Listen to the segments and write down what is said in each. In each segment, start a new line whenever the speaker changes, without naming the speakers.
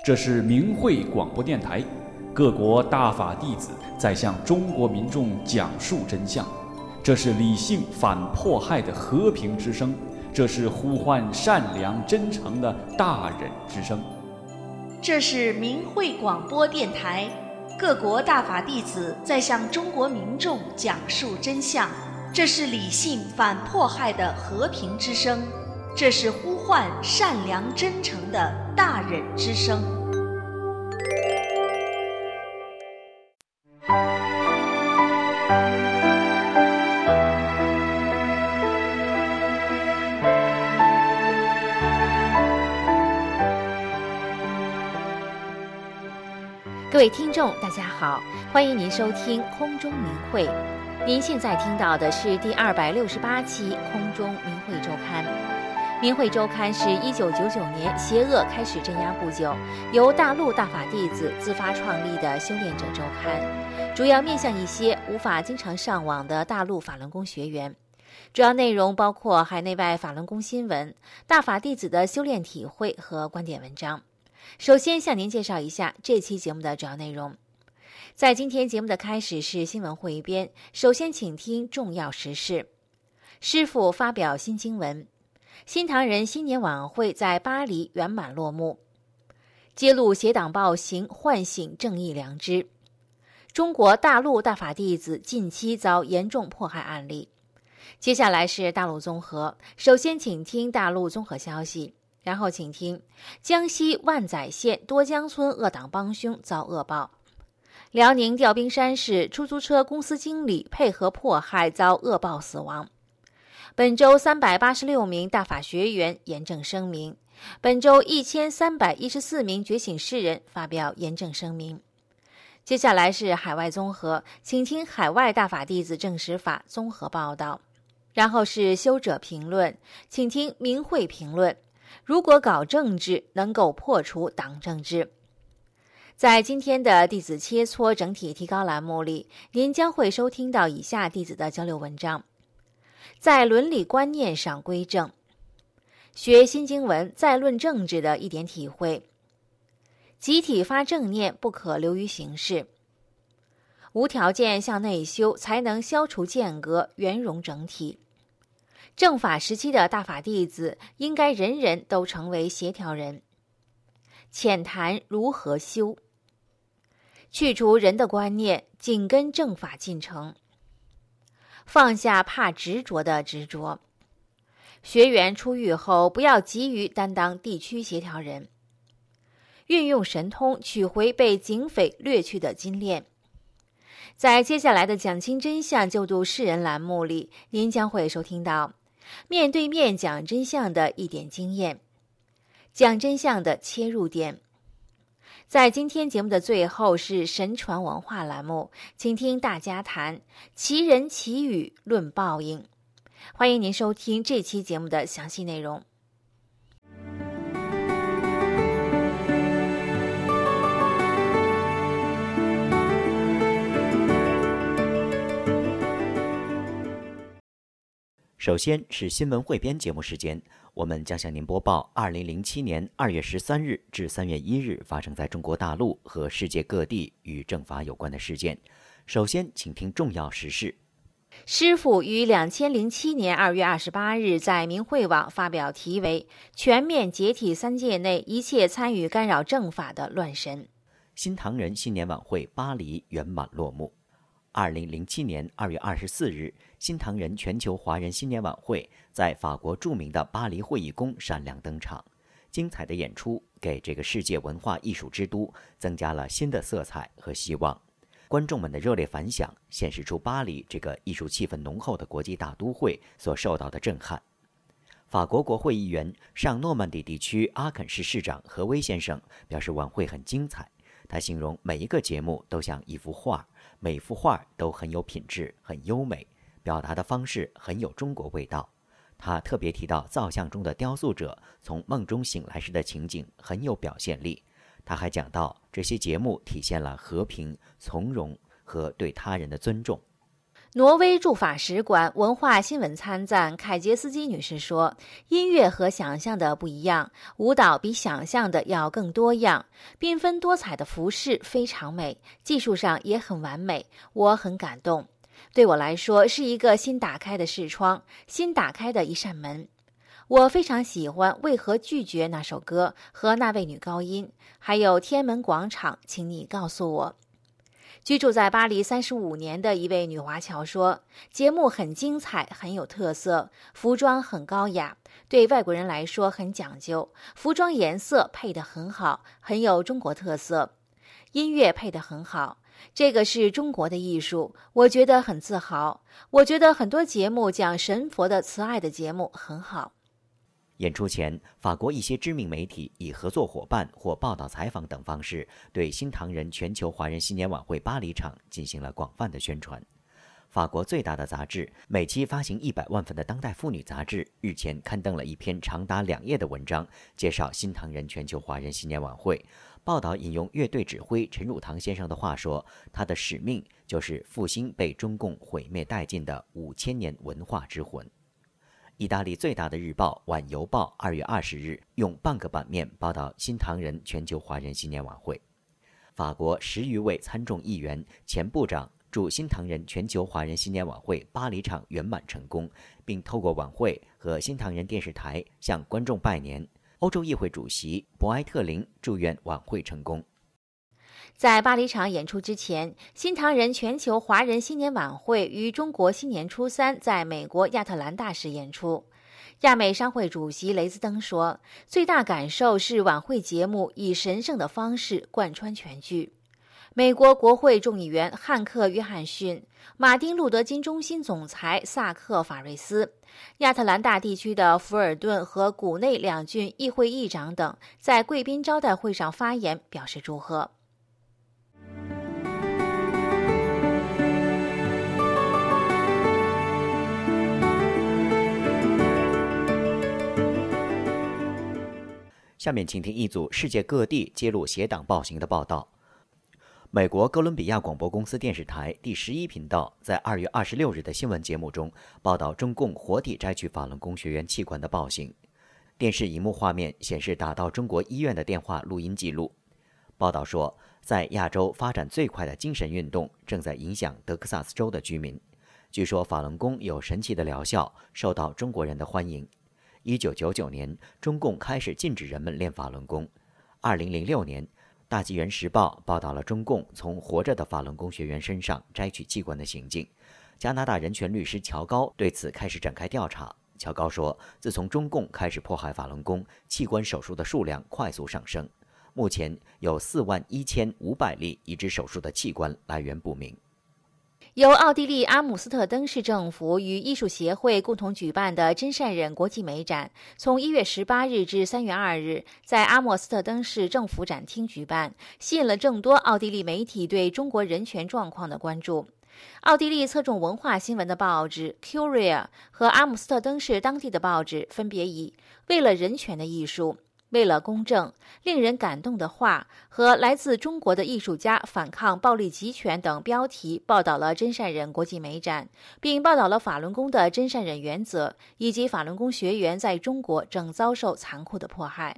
这是明慧广播电台，各国大法弟子在向中国民众讲述真相。这是理性反迫害的和平之声，这是呼唤善良真诚的大忍之声。
这是明慧广播电台，各国大法弟子在向中国民众讲述真相。这是理性反迫害的和平之声，这是呼唤善良真诚的大忍之声。
各位听众大家好，欢迎您收听空中明慧。您现在听到的是第268期空中明慧周刊。明慧周刊是1999年邪恶开始镇压不久，由大陆大法弟子自发创立的修炼者周刊，主要面向一些无法经常上网的大陆法轮功学员。主要内容包括海内外法轮功新闻、大法弟子的修炼体会和观点文章。首先向您介绍一下这期节目的主要内容。在今天节目的开始是新闻汇编，首先请听重要时事。师父发表新经文，新唐人新年晚会在巴黎圆满落幕。揭露邪党暴行，唤醒正义良知。中国大陆大法弟子近期遭严重迫害案例。接下来是大陆综合，首先请听大陆综合消息，然后请听江西万载县多江村恶党帮凶遭恶报。辽宁调兵山市出租车公司经理配合迫害遭恶报死亡。本周386名大法学员严正声明，本周1314名觉醒世人发表严正声明。接下来是海外综合，请听海外大法弟子证实法综合报道。然后是修者评论，请听明慧评论，如果搞政治能够破除党政治。在今天的弟子切磋整体提高栏目里，您将会收听到以下弟子的交流文章。在伦理观念上归正，学新经文再论政治的一点体会。集体发正念不可流于形式，无条件向内修才能消除间隔，圆融整体。正法时期的大法弟子应该人人都成为协调人。浅谈如何修，去除人的观念，紧跟正法进程，放下怕执着的执着。学员出狱后不要急于担当地区协调人，运用神通取回被警匪掠去的金链。在接下来的讲清真相救度世人栏目里，您将会收听到面对面讲真相的一点经验，讲真相的切入点。在今天节目的最后是神传文化栏目，请听大家谈奇人奇语论报应。欢迎您收听这期节目的详细内容。
首先是新闻汇编节目时间，我们将向您播报2007年2月13日至3月1日发生在中国大陆和世界各地与正法有关的事件。首先请听重要时事。
师父于2007年2月28日在明慧网发表题为《全面解体三界内一切参与干扰正法的乱神》。
新唐人新年晚会巴黎圆满落幕。2007年2月24日，新唐人全球华人新年晚会在法国著名的巴黎会议宫闪亮登场。精彩的演出给这个世界文化艺术之都增加了新的色彩和希望。观众们的热烈反响显示出巴黎这个艺术气氛浓厚的国际大都会所受到的震撼。法国国会议员、上诺曼底地区阿肯市市长何威先生表示晚会很精彩，他形容每一个节目都像一幅画，每幅画都很有品质，很优美，表达的方式很有中国味道。他特别提到造像中的雕塑者从梦中醒来时的情景很有表现力。他还讲到这些节目体现了和平、从容和对他人的尊重。
挪威驻法使馆文化新闻参赞凯杰斯基女士说，音乐和想象的不一样，舞蹈比想象的要更多样，缤纷多彩的服饰非常美，技术上也很完美，我很感动。对我来说是一个新打开的视窗，新打开的一扇门。我非常喜欢《为何拒绝》那首歌和那位女高音，还有天安门广场，请你告诉我。居住在巴黎35年的一位女华侨说，节目很精彩，很有特色，服装很高雅，对外国人来说很讲究，服装颜色配得很好，很有中国特色，音乐配得很好，这个是中国的艺术，我觉得很自豪。我觉得很多节目讲神佛的慈爱的节目很好。
演出前，法国一些知名媒体以合作伙伴或报道采访等方式，对新唐人全球华人新年晚会巴黎场进行了广泛的宣传。法国最大的杂志，每期发行100万份的当代妇女杂志，日前刊登了一篇长达2页的文章，介绍新唐人全球华人新年晚会。报道引用乐队指挥陈汝堂先生的话说，他的使命就是复兴被中共毁灭殆尽的5000年文化之魂。意大利最大的日报《晚邮报》2月20日用半个版面报道新唐人全球华人新年晚会。法国10余位参众议员、前部长祝新唐人全球华人新年晚会巴黎场圆满成功，并透过晚会和新唐人电视台向观众拜年。欧洲议会主席博埃特林祝愿晚会成功。
在巴黎场演出之前，新唐人全球华人新年晚会于中国新年初3在美国亚特兰大市演出。亚美商会主席雷兹登说，最大感受是晚会节目以神圣的方式贯穿全剧。美国国会众议员汉克·约翰逊、马丁·路德金中心总裁萨克·法瑞斯、亚特兰大地区的福尔顿和谷内2郡议会议长等在贵宾招待会上发言，表示祝贺。
下面请听一组世界各地揭露邪党暴行的报道。美国哥伦比亚广播公司电视台第11频道在2月26日的新闻节目中报道中共活体摘取法轮功学员器官的暴行。电视荧幕画面显示打到中国医院的电话录音记录。报道说，在亚洲发展最快的精神运动正在影响德克萨斯州的居民。据说法轮功有神奇的疗效，受到中国人的欢迎。1999年，中共开始禁止人们练法轮功。2006年，大纪元时报报道了中共从活着的法轮功学员身上摘取器官的行径。加拿大人权律师乔高对此开始展开调查。乔高说，自从中共开始迫害法轮功，器官手术的数量快速上升，目前有41500例移植手术的器官来源不明。
由奥地利阿姆斯特登市政府与艺术协会共同举办的真善忍国际美展，从1月18日至3月2日在阿姆斯特登市政府展厅举办，吸引了众多奥地利媒体对中国人权状况的关注。奥地利侧重文化新闻的报纸 Curia 和阿姆斯特登市当地的报纸分别以“为了人权的艺术”、为了公正、令人感动的话和来自中国的艺术家反抗暴力集权等标题报道了真善忍国际美展，并报道了法轮功的真善忍原则以及法轮功学员在中国正遭受残酷的迫害。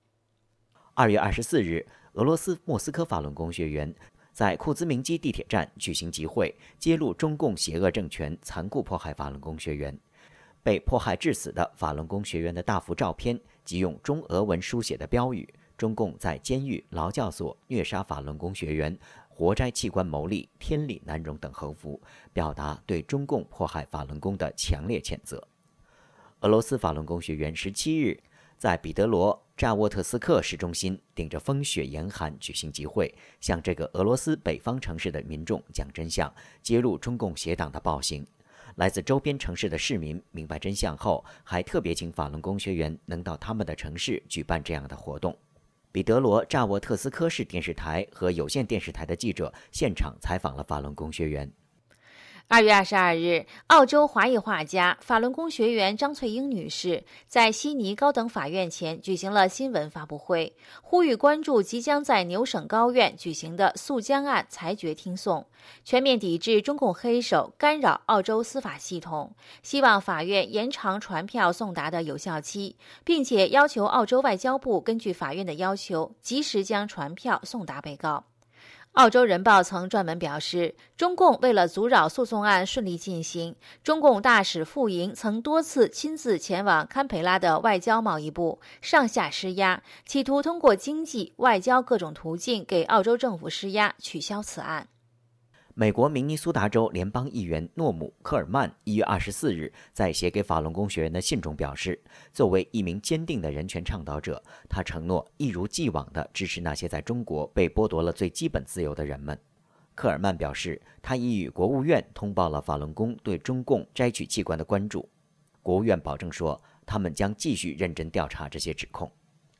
2月24日，俄罗斯莫斯科法轮功学员在库兹明基地铁站举行集会，揭露中共邪恶政权残酷迫害法轮功学员。被迫害致死的法轮功学员的大幅照片及用中俄文书写的标语“中共在监狱、劳教所虐杀法轮功学员，活摘器官牟利，天理难容”等横幅，表达对中共迫害法轮功的强烈谴责。俄罗斯法轮功学员17日在彼得罗扎沃特斯克市中心顶着风雪严寒举行集会，向这个俄罗斯北方城市的民众讲真相，揭露中共邪党的暴行。来自周边城市的市民明白真相后，还特别请法轮功学员能到他们的城市举办这样的活动。彼得罗扎沃特斯科市电视台和有线电视台的记者现场采访了法轮功学员。
2月22日，澳洲华裔画家、法轮功学员张翠英女士在悉尼高等法院前举行了新闻发布会，呼吁关注即将在牛省高院举行的诉江案裁决听讼，全面抵制中共黑手干扰澳洲司法系统，希望法院延长传票送达的有效期，并且要求澳洲外交部根据法院的要求，及时将传票送达被告。澳洲人报曾专门表示，中共为了阻扰诉讼案顺利进行，中共大使傅莹曾多次亲自前往堪培拉的外交贸易部，上下施压，企图通过经济、外交各种途径给澳洲政府施压，取消此案。
美国明尼苏达州联邦议员诺姆·科尔曼1月24日在写给法轮功学员的信中表示，作为一名坚定的人权倡导者，他承诺一如既往地支持那些在中国被剥夺了最基本自由的人们。科尔曼表示，他已与国务院通报了法轮功对中共摘取器官的关注。国务院保证说，他们将继续认真调查这些指控。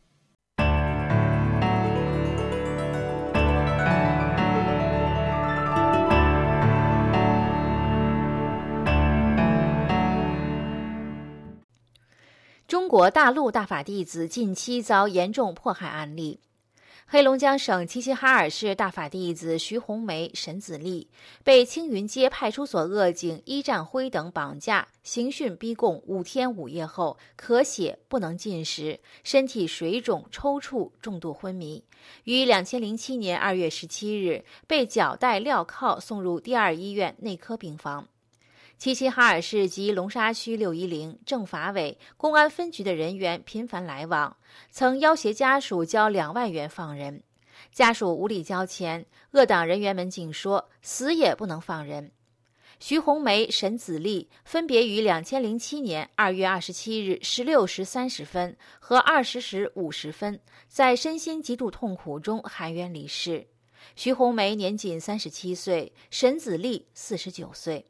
中国大陆大法弟子近期遭严重迫害案例。黑龙江省齐齐哈尔市大法弟子徐红梅、沈子立被青云街派出所恶警伊占辉等绑架、刑讯逼供5天5夜后，咳血，不能进食，身体水肿、抽搐，重度昏迷。于2007年2月17日被绞带镣铐送入第2医院内科病房。齐齐哈尔市及龙沙区610政法委、公安分局的人员频繁来往，曾要挟家属交2万元放人，家属无力交钱，恶党人员们竟说死也不能放人。徐红梅、沈子立分别于2007年2月27日16时30分和20时50分在身心极度痛苦中含冤离世。徐红梅年仅37岁，沈子立49岁。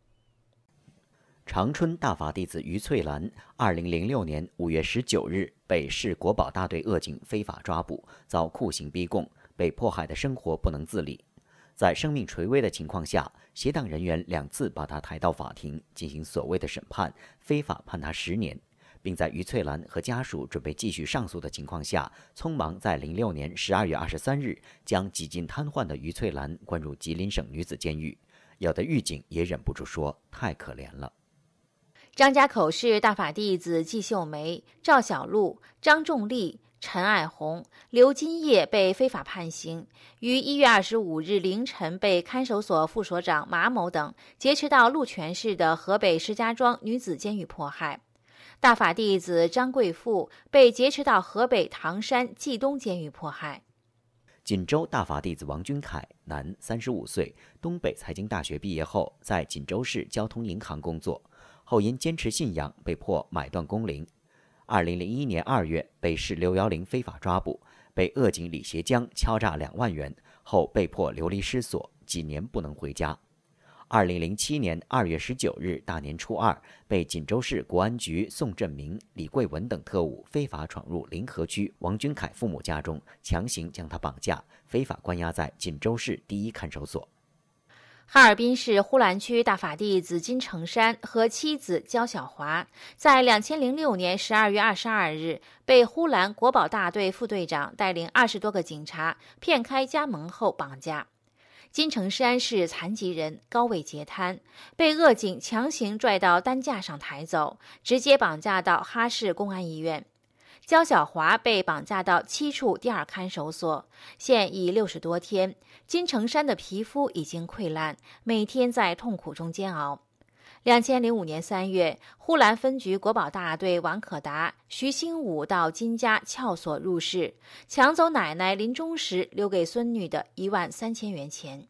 长春大法弟子于翠兰2006年5月19日被市国保大队恶警非法抓捕，遭酷刑逼供，被迫害的生活不能自理。在生命垂危的情况下，协党人员2次把他抬到法庭进行所谓的审判，非法判他10年，并在于翠兰和家属准备继续上诉的情况下，匆忙在06年12月23日将几近瘫痪的于翠兰关入吉林省女子监狱。有的狱警也忍不住说：“太可怜了。”
张家口市大法弟子季秀梅、赵小璐、张仲立、陈爱红、刘金叶被非法判刑，于1月25日凌晨被看守所副所长马某等劫持到鹿泉市的河北石家庄女子监狱迫害。大法弟子张贵富被劫持到河北唐山冀东监狱迫害。
锦州大法弟子王君凯，男，35岁，东北财经大学毕业后，在锦州市交通银行工作，后因坚持信仰被迫买断工龄。2001年2月被市610非法抓捕，被恶警李协江敲诈2万元，后被迫流离失所，几年不能回家。2007年2月19日大年初二，被锦州市国安局宋振明、李桂文等特务非法闯入临河区王君凯父母家中，强行将他绑架，非法关押在锦州市第一看守所。
哈尔滨市呼兰区大法弟子金成山和妻子焦小华，在2006年12月22日被呼兰国保大队副队长带领20多个警察骗开家门后绑架。金成山是残疾人，高位截瘫，被恶警强行拽到担架上抬走，直接绑架到哈市公安医院。焦小华被绑架到7处第2看守所，现已60多天。金成山的皮肤已经溃烂，每天在痛苦中煎熬。2005年3月，呼兰分局国保大队王可达、徐兴武到金家撬锁入室，抢走奶奶临终时留给孙女的13000元钱。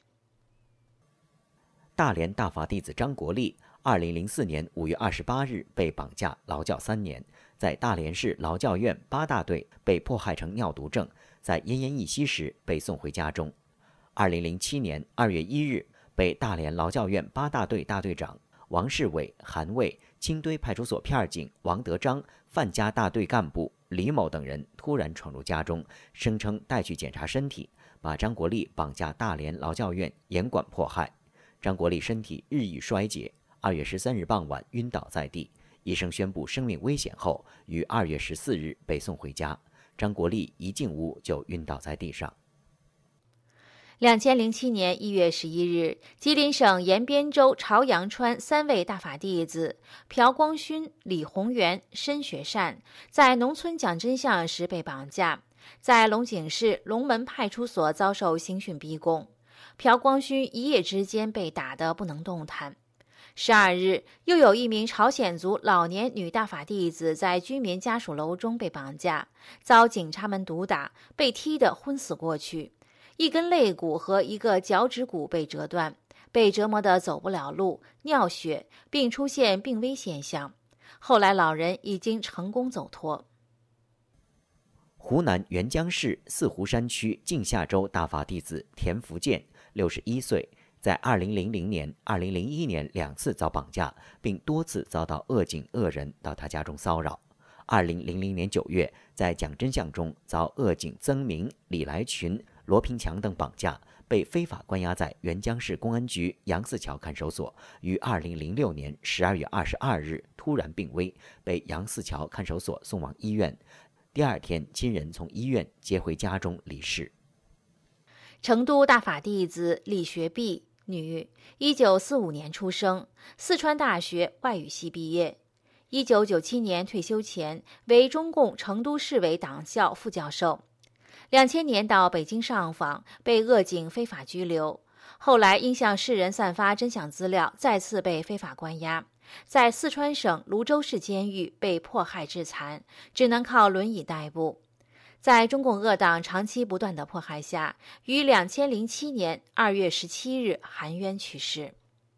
大连大法弟子张国立2004年5月28日被绑架劳教3年，在大连市劳教院8大队被迫害成尿毒症，在奄奄一息时被送回家中。2007年2月1日，被大连劳教院8大队大队长王世伟、韩卫、青堆派出所片警王德章、范家大队干部李某等人突然闯入家中，声称带去检查身体，把张国立绑架大连劳教院严管迫害。 张国立身体日益衰竭，2月13日傍晚晕倒在地，医生宣布生命危险后，于2月14日被送回家。张国立一进屋就晕倒在地上。
2007年1月11日，吉林省延边州朝阳川3位大法弟子朴光勋、李宏源、申学善在农村讲真相时被绑架，在龙井市龙门派出所遭受刑讯逼供。朴光勋一夜之间被打得不能动弹。12日，又有一名朝鲜族老年女大法弟子在居民家属楼中被绑架，遭警察们毒打，被踢得昏死过去。一根肋骨和一个脚趾骨被折断，被折磨得走不了路、尿血，并出现病危现象。后来老人已经成功走脱。
湖南沅江市四湖山区镜下州大法弟子田福建，61岁，在2000年、2001年2次遭绑架，并多次遭到恶警恶人到他家中骚扰。2000年9月，在讲真相中遭恶警曾明、李来群、罗平强等绑架，被非法关押在沅江市公安局杨四桥看守所，于2006年12月22日突然病危，被杨四桥看守所送往医院。第二天，亲人从医院接回家中离世。
成都大法弟子李学碧，女，1945年出生，四川大学外语系毕业。1997年退休前为中共成都市委党校副教授。2000年到北京上访，被恶警非法拘留，后来因向世人散发真相资料，再次被非法关押，在四川省泸州市监狱被迫害致残，只能靠轮椅代步。在中共恶党长期不断的迫害下，于2007年2月17日含冤去世。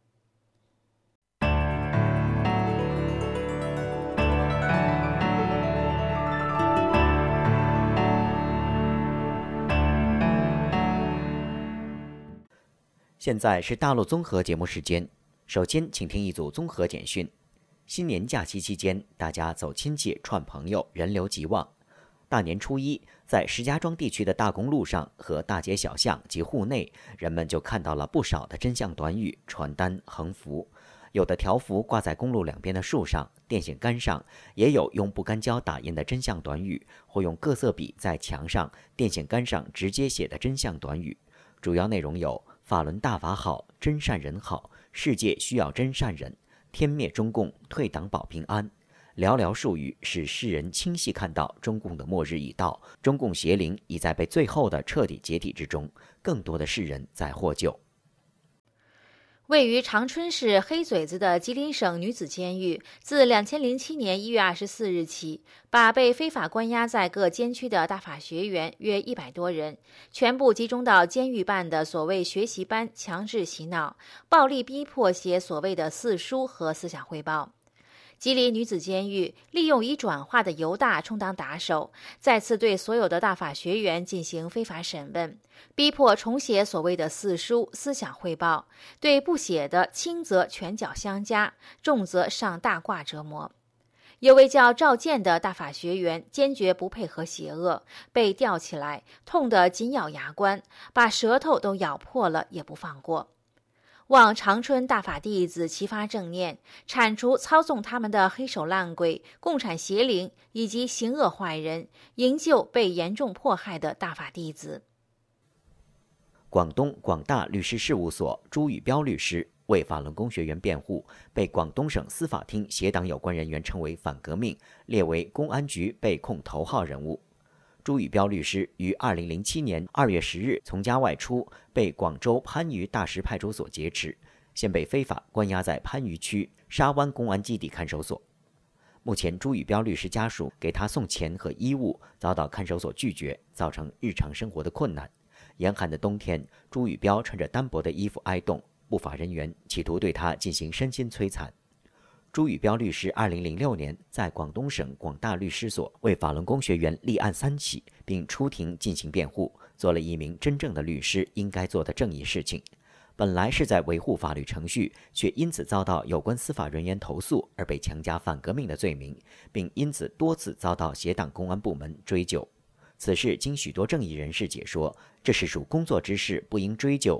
现在是大陆综合节目时间，首先请听一组综合简讯。新年假期期间，大家走亲戚串朋友，人流极旺。大年初一，在石家庄地区的大公路上和大街小巷及户内，人们就看到了不少的真相短语、传单、横幅，有的条幅挂在公路两边的树上、电线杆上，也有用不干胶打印的真相短语，或用各色笔在墙上、电线杆上直接写的真相短语。主要内容有：法轮大法好，真善人好，世界需要真善人，天灭中共，退党保平安。寥寥数语使世人清晰看到中共的末日已到，中共邪灵已在被最后的彻底解体之中，更多的世人在获救。
位于长春市黑嘴子的吉林省女子监狱，自2007年1月24日起，把被非法关押在各监区的大法学员约100多人，全部集中到监狱办的所谓学习班，强制洗脑，暴力逼迫写所谓的四书和思想汇报。吉林女子监狱利用已转化的犹大充当打手，再次对所有的大法学员进行非法审问，逼迫重写所谓的四书思想汇报，对不写的轻则拳脚相加，重则上大褂折磨。有位叫赵健的大法学员坚决不配合邪恶，被吊起来，痛得紧咬牙关，把舌头都咬破了也不放过。望长春大法弟子齐发正念，铲除操纵他们的黑手烂鬼、共产邪灵以及行恶坏人，营救被严重迫害的大法弟子。
广东广大律师事务所朱宇彪律师为法轮功学员辩护，被广东省司法厅协党有关人员称为反革命，列为公安局被控头号人物。朱宇彪律师于2007年2月10日从家外出，被广州番禺大石派出所劫持，现被非法关押在番禺区沙湾公安基地看守所。目前，朱宇彪律师家属给他送钱和衣物，遭到看守所拒绝，造成日常生活的困难。严寒的冬天，朱宇彪穿着单薄的衣服挨冻，不法人员企图对他进行身心摧残。朱宇彪律师2006年在广东省广大律师所为法轮功学员立案3起，并出庭进行辩护，做了一名真正的律师应该做的正义事情。本来是在维护法律程序，却因此遭到有关司法人员投诉而被强加反革命的罪名，并因此多次遭到协党公安部门追究。此事经许多正义人士解说，这是属工作之事，不应追究。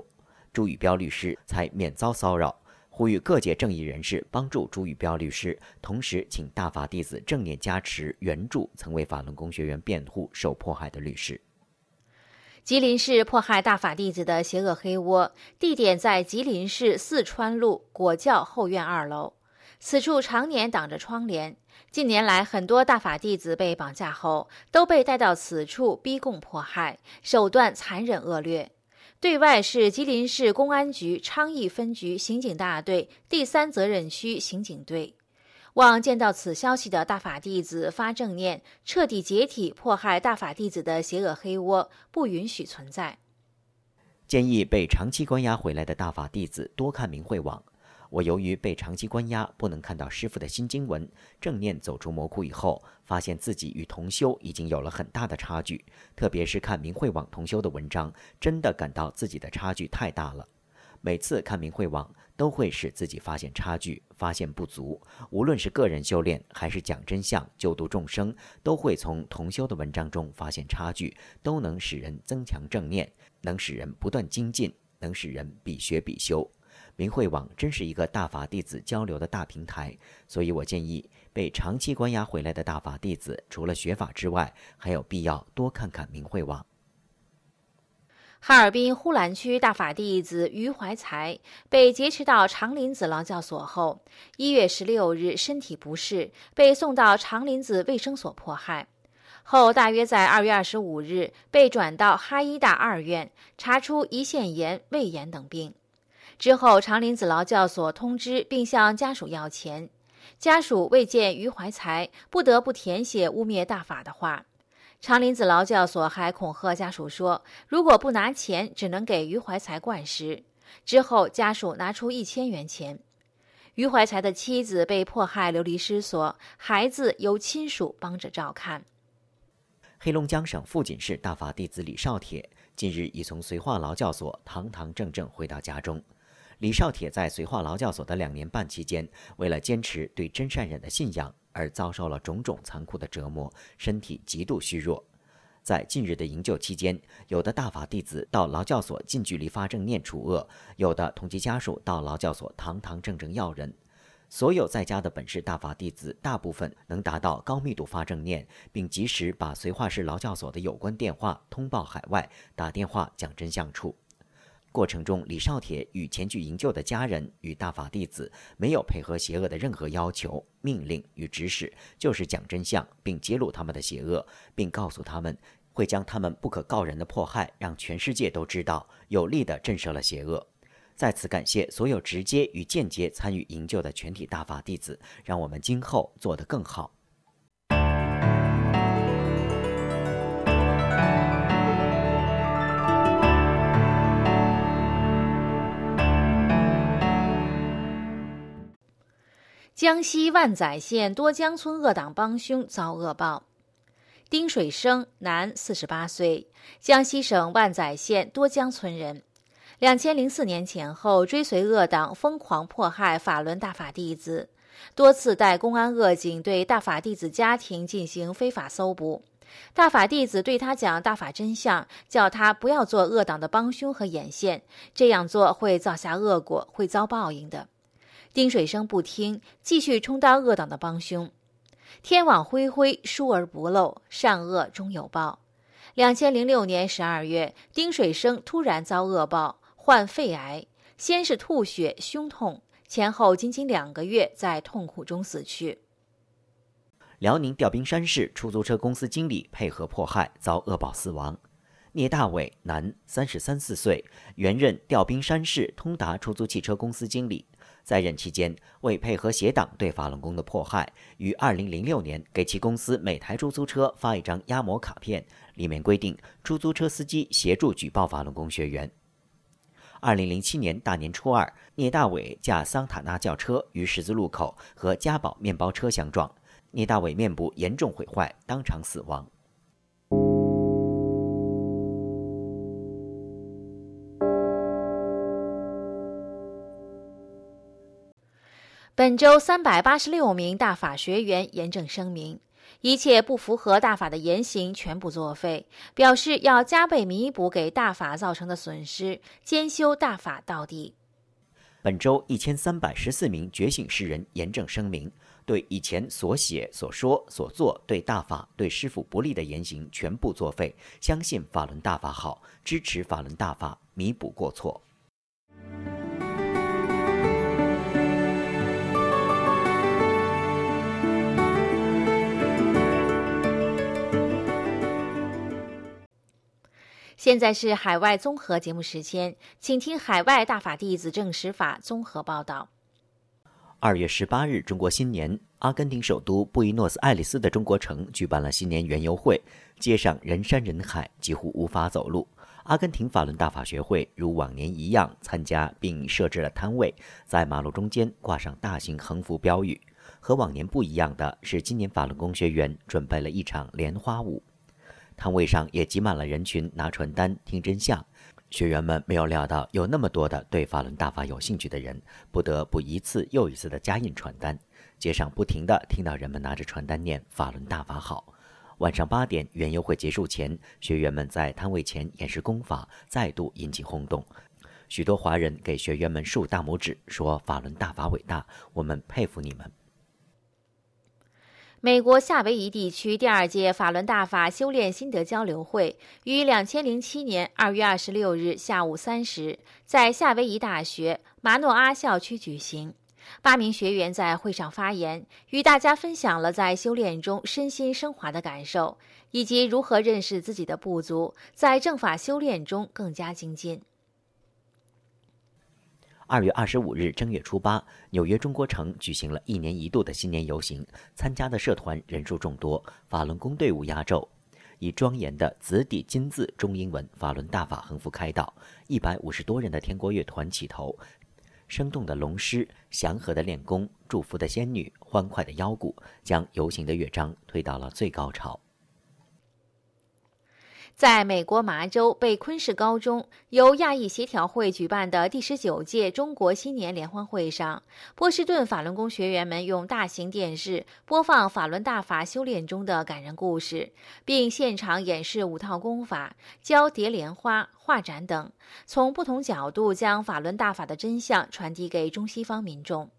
朱宇标律师才免遭骚扰，呼吁各界正义人士帮助朱宇标律师，同时请大法弟子正念加持援助曾为法轮功学员辩护受迫害的律师。
吉林市迫害大法弟子的邪恶黑窝，地点在吉林市四川路果教后院2楼。此处常年挡着窗帘，近年来很多大法弟子被绑架后，都被带到此处逼供迫害，手段残忍恶劣。对外是吉林市公安局昌邑分局刑警大队第3责任区刑警队。望见到此消息的大法弟子发正念，彻底解体迫害大法弟子的邪恶黑窝，不允许存在。
建议被长期关押回来的大法弟子多看明慧网。我由于被长期关押，不能看到师父的新经文，正念走出魔窟以后，发现自己与同修已经有了很大的差距，特别是看明慧网同修的文章，真的感到自己的差距太大了。每次看明慧网都会使自己发现差距，发现不足，无论是个人修炼还是讲真相救度众生，都会从同修的文章中发现差距，都能使人增强正念，能使人不断精进，能使人必学必修。明慧网真是一个大法弟子交流的大平台，所以我建议被长期关押回来的大法弟子，除了学法之外，还有必要多看看明慧网。
哈尔滨呼兰区大法弟子于怀才被劫持到长林子劳教所后，1月16日身体不适，被送到长林子卫生所迫害。后大约在2月25日被转到哈医大2院，查出胰腺炎、胃炎等病。之后，长林子劳教所通知并向家属要钱，家属未见于怀才，不得不填写污蔑大法的话。长林子劳教所还恐吓家属说，如果不拿钱，只能给于怀才灌食。之后，家属拿出1000元钱。于怀才的妻子被迫害流离失所，孩子由亲属帮着照看。
黑龙江省富锦市大法弟子李少铁近日已从绥化劳教所堂堂正正回到家中。李少铁在绥化劳教所的2年半期间，为了坚持对真善忍的信仰而遭受了种种残酷的折磨，身体极度虚弱。在近日的营救期间，有的大法弟子到劳教所近距离发正念除恶，有的同其家属到劳教所堂堂正正要人。所有在家的本市大法弟子大部分能达到高密度发正念，并及时把绥化市劳教所的有关电话通报海外，打电话讲真相处。过程中，李少铁与前去营救的家人与大法弟子没有配合邪恶的任何要求、命令与指使，就是讲真相，并揭露他们的邪恶，并告诉他们会将他们不可告人的迫害让全世界都知道，有力地震慑了邪恶。在此感谢所有直接与间接参与营救的全体大法弟子，让我们今后做得更好。
江西万载县多江村恶党帮凶遭恶报。丁水生，男，48岁，江西省万载县多江村人。2004年前后，追随恶党疯狂迫害法轮大法弟子，多次带公安恶警对大法弟子家庭进行非法搜捕。大法弟子对他讲大法真相，叫他不要做恶党的帮凶和眼线，这样做会造下恶果，会遭报应的。丁水生不听，继续充当恶党的帮凶。天网恢恢，疏而不漏，善恶终有报。2006年12月，丁水生突然遭恶报，患肺癌，先是吐血、胸痛，前后仅2个月，在痛苦中死去。
辽宁调兵山市出租车公司经理配合迫害，遭恶报死亡。聂大伟，男，33、4岁，原任调兵山市通达出租汽车公司经理。在任期间，为配合邪党对法轮功的迫害，于2006年给其公司每台出租车发一张压模卡片，里面规定出租车司机协助举报法轮功学员。2007年大年初二，聂大伟驾桑塔纳轿车于十字路口和嘉宝面包车相撞，聂大伟面部严重毁坏，当场死亡。
本周386名大法学员严正声明： 一切不符合大法的言行全部作废，表示要加倍弥补给大法造成的损失，兼修大法到底。
本周1314名觉醒世人严正声明，对以前所写、所说、所做对大法、对师父不利的言行全部作废，相信法轮大法好，支持法轮大法，弥补过错。
现在是海外综合节目时间，请听海外大法弟子证实法综合报道。
2月18日，中国新年，阿根廷首都布宜诺斯艾利斯的中国城举办了新年园游会，街上人山人海，几乎无法走路。阿根廷法轮大法学会如往年一样参加，并设置了摊位，在马路中间挂上大型横幅标语。和往年不一样的是，今年法轮功学员准备了一场莲花舞。摊位上也挤满了人群，拿传单听真相。学员们没有料到有那么多的对法轮大法有兴趣的人，不得不一次又一次的加印传单。街上不停地听到人们拿着传单念法轮大法好。晚上8点，园游会结束前，学员们在摊位前演示功法，再度引起轰动。许多华人给学员们竖大拇指，说法轮大法伟大，我们佩服你们。
美国夏威夷地区第2届法轮大法修炼心得交流会于2007年2月26日下午3时在夏威夷大学马诺阿校区举行。8名学员在会上发言，与大家分享了在修炼中身心升华的感受，以及如何认识自己的不足，在正法修炼中更加精进。
2月25日正月初8，纽约中国城举行了1年1度的新年游行，参加的社团人数众多，法轮功队伍压轴，以庄严的紫底金字中英文法轮大法横幅开道，150多人的天国乐团起头，生动的龙狮、祥和的练功、祝福的仙女、欢快的腰鼓，将游行的乐章推到了最高潮。
在美国麻州贝昆市高中由亚裔协调会举办的第19届中国新年联欢会上，波士顿法轮功学员们用大型电视播放法轮大法修炼中的感人故事，并现场演示5套功法、教叠莲花、画展等，从不同角度将法轮大法的真相传递给中西方民众。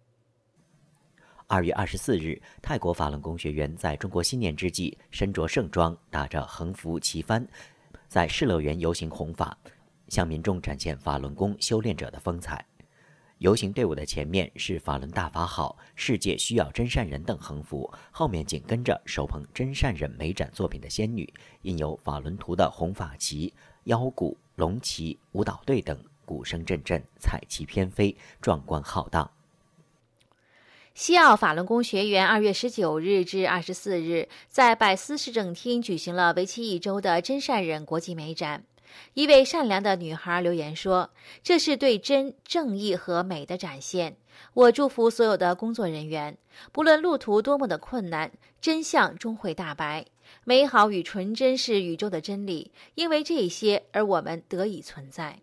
2月24日，泰国法轮功学员在中国新年之际，身着盛装，打着横幅旗幡，在世乐园游行弘法，向民众展现法轮功修炼者的风采。游行队伍的前面是法轮大法好，世界需要真善人等横幅，后面紧跟着手捧真善人美展作品的仙女，印有法轮图的红法旗、腰鼓、龙旗、舞蹈队等，鼓声阵阵，彩旗翩飞，壮观浩荡。
西澳法轮功学员2月19日至24日在百思市政厅举行了为期1周的真善忍国际美展。一位善良的女孩留言说：“这是对真、正义和美的展现。我祝福所有的工作人员，不论路途多么的困难，真相终会大白。美好与纯真是宇宙的真理，因为这些而我们得以存在。”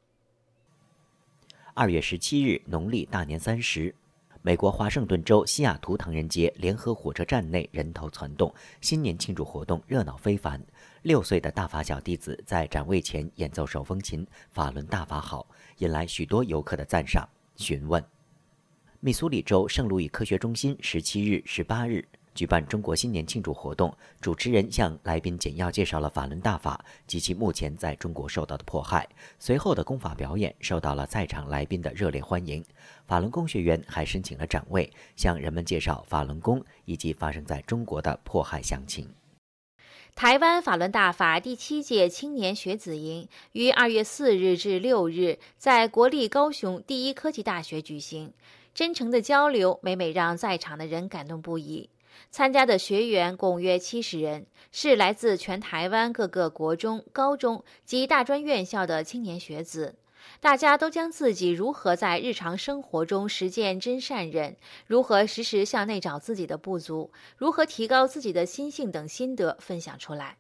2月17日，农历大年30。美国华盛顿州西雅图唐人街联合火车站内人头攒动，新年庆祝活动热闹非凡。6岁的大法小弟子在展位前演奏手风琴，法轮大法好，引来许多游客的赞赏、询问。密苏里州圣路易科学中心17日、18日举办中国新年庆祝活动，主持人向来宾简要介绍了法轮大法及其目前在中国受到的迫害。随后的功法表演受到了在场来宾的热烈欢迎。法轮功学员还申请了展位，向人们介绍法轮功以及发生在中国的迫害详情。
台湾法轮大法第7届青年学子营于2月4日至6日在国立高雄第一科技大学举行。真诚的交流每每让在场的人感动不已。参加的学员共约70人，是来自全台湾各个国中、高中及大专院校的青年学子。大家都将自己如何在日常生活中实践真善忍，如何时时向内找自己的不足，如何提高自己的心性等心得分享出来。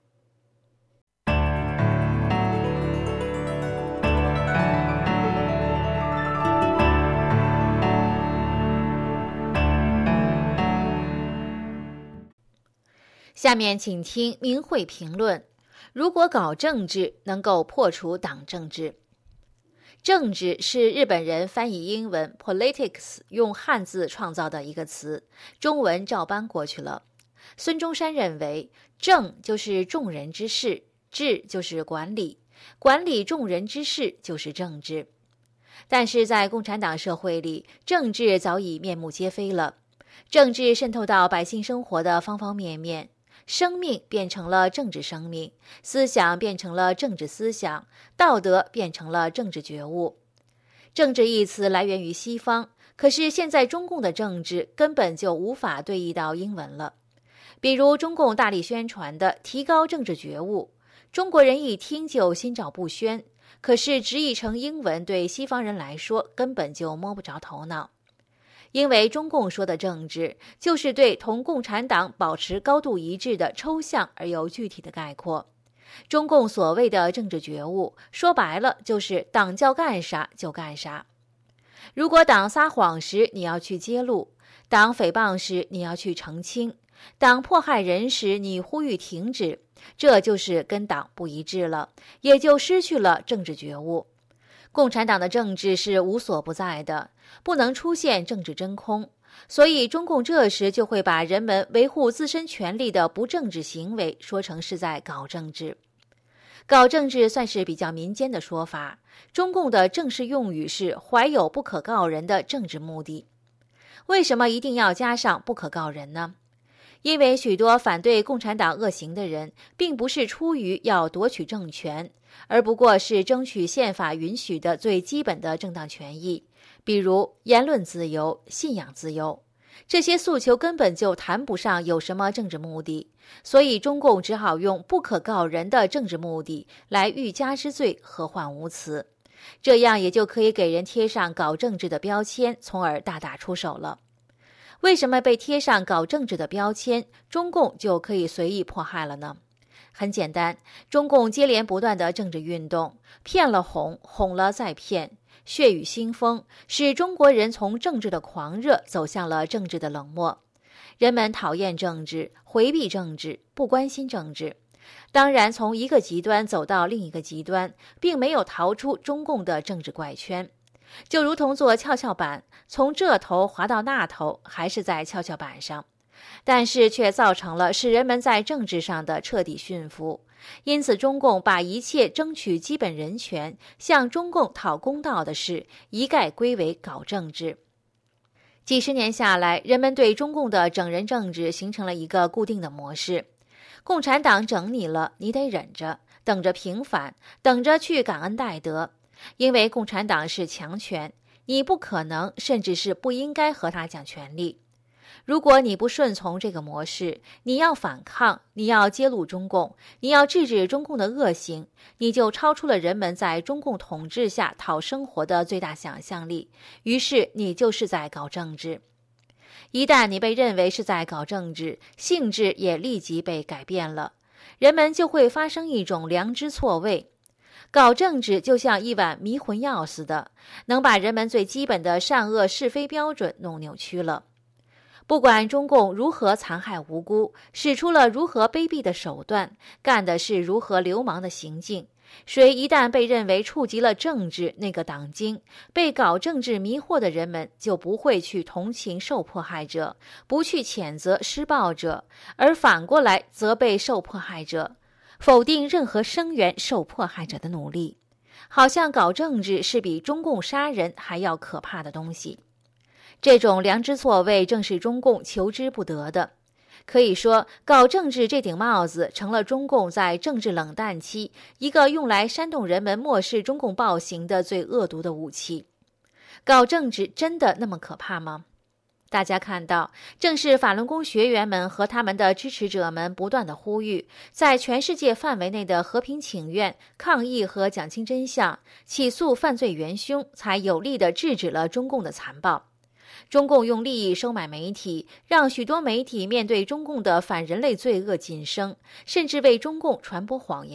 下面请听明慧评论：如果搞政治能够破除党政治。政治是日本人翻译英文 politics 用汉字创造的一个词，中文照搬过去了。孙中山认为，政就是众人之事，治就是管理，管理众人之事就是政治。但是在共产党社会里，政治早已面目皆非了。政治渗透到百姓生活的方方面面，生命变成了政治生命，思想变成了政治思想，道德变成了政治觉悟。政治一词来源于西方，可是现在中共的政治根本就无法对译到英文了。比如中共大力宣传的提高政治觉悟，中国人一听就心照不宣，可是直译成英文对西方人来说根本就摸不着头脑。因为中共说的政治，就是对同共产党保持高度一致的抽象而又具体的概括。中共所谓的政治觉悟，说白了就是党叫干啥就干啥。如果党撒谎时你要去揭露，党诽谤时你要去澄清，党迫害人时你呼吁停止，这就是跟党不一致了，也就失去了政治觉悟。共产党的政治是无所不在的，不能出现政治真空，所以中共这时就会把人们维护自身权利的不政治行为说成是在搞政治。搞政治算是比较民间的说法，中共的正式用语是怀有不可告人的政治目的。为什么一定要加上不可告人呢？因为许多反对共产党恶行的人，并不是出于要夺取政权，而不过是争取宪法允许的最基本的正当权益，比如言论自由、信仰自由。这些诉求根本就谈不上有什么政治目的，所以中共只好用不可告人的政治目的来欲加之罪，何患无辞。这样也就可以给人贴上搞政治的标签，从而大打出手了。为什么被贴上搞政治的标签，中共就可以随意迫害了呢？很简单，中共接连不断的政治运动，骗了哄，哄了再骗，血雨腥风，使中国人从政治的狂热走向了政治的冷漠。人们讨厌政治，回避政治，不关心政治。当然，从一个极端走到另一个极端，并没有逃出中共的政治怪圈。就如同坐跷跷板，从这头滑到那头，还是在跷跷板上，但是却造成了使人们在政治上的彻底驯服。因此中共把一切争取基本人权、向中共讨公道的事一概归为搞政治。几十年下来，人们对中共的整人政治形成了一个固定的模式。共产党整你了，你得忍着，等着平反，等着去感恩戴德。因为共产党是强权，你不可能，甚至是不应该和他讲权利。如果你不顺从这个模式，你要反抗，你要揭露中共，你要制止中共的恶行，你就超出了人们在中共统治下讨生活的最大想象力，于是你就是在搞政治。一旦你被认为是在搞政治，性质也立即被改变了，人们就会发生一种良知错位。搞政治就像一碗迷魂药似的，能把人们最基本的善恶是非标准弄扭曲了。不管中共如何残害无辜，使出了如何卑鄙的手段，干的是如何流氓的行径，谁一旦被认为触及了政治那个党经，被搞政治迷惑的人们就不会去同情受迫害者，不去谴责施暴者，而反过来责备受迫害者，否定任何声援受迫害者的努力，好像搞政治是比中共杀人还要可怕的东西。这种良知错位正是中共求之不得的。可以说，搞政治这顶帽子成了中共在政治冷淡期一个用来煽动人们漠视中共暴行的最恶毒的武器。搞政治真的那么可怕吗？大家看到，正是法轮功学员们和他们的支持者们不断的呼吁，在全世界范围内的和平请愿、抗议和讲清真相，起诉犯罪元凶，才有力地制止了中共的残暴。中共用利益收买媒体，让许多媒体面对中共的反人类罪恶噤声，甚至为中共传播谎言，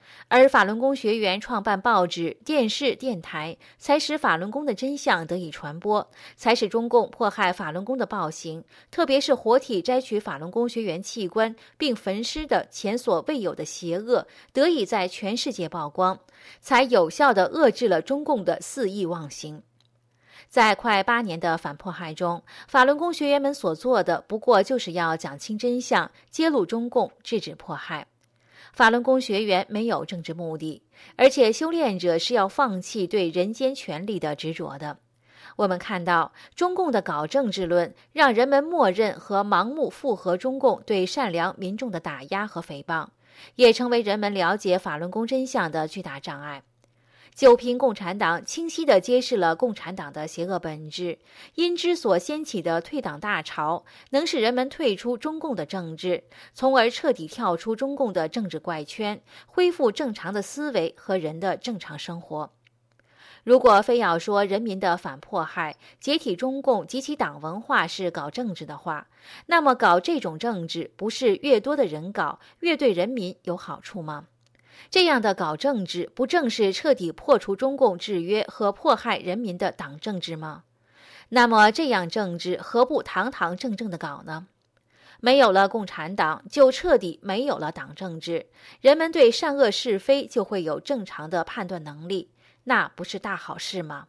而法轮功学员创办报纸、电视、电台，才使法轮功的真相得以传播，才使中共迫害法轮功的暴行，特别是活体摘取法轮功学员器官并焚尸的前所未有的邪恶，得以在全世界曝光，才有效地遏制了中共的肆意妄行。在快8年的反迫害中，法轮功学员们所做的不过就是要讲清真相，揭露中共，制止迫害。法轮功学员没有政治目的，而且修炼者是要放弃对人间权力的执着的。我们看到中共的搞政治论，让人们默认和盲目附和中共对善良民众的打压和诽谤，也成为人们了解法轮功真相的巨大障碍。九评共产党清晰地揭示了共产党的邪恶本质，因之所掀起的退党大潮，能使人们退出中共的政治，从而彻底跳出中共的政治怪圈，恢复正常的思维和人的正常生活。如果非要说人民的反迫害、解体中共及其党文化是搞政治的话，那么搞这种政治不是越多的人搞，越对人民有好处吗？这样的搞政治，不正是彻底破除中共制约和迫害人民的党政治吗？那么这样政治何不堂堂正正的搞呢？没有了共产党，就彻底没有了党政治，人们对善恶是非就会有正常的判断能力，那不是大好事吗？